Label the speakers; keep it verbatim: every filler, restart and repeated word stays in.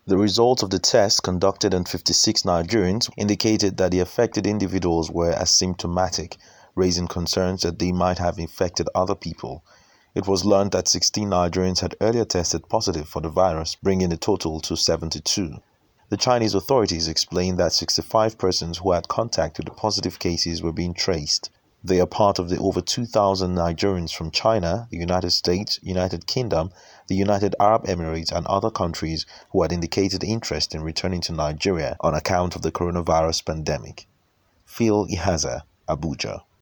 Speaker 1: The results of the test conducted on fifty-six Nigerians indicated that the affected individuals were asymptomatic, raising concerns that they might have infected other people. It was learned that sixteen Nigerians had earlier tested positive for the virus, bringing the total to seventy-two. The Chinese authorities explained that sixty-five persons who had contact with the positive cases were being traced. They are part of the over two thousand Nigerians from China, the United States, United Kingdom, the United Arab Emirates and other countries who had indicated interest in returning to Nigeria on account of the coronavirus pandemic. Phil Ihaza, Abuja.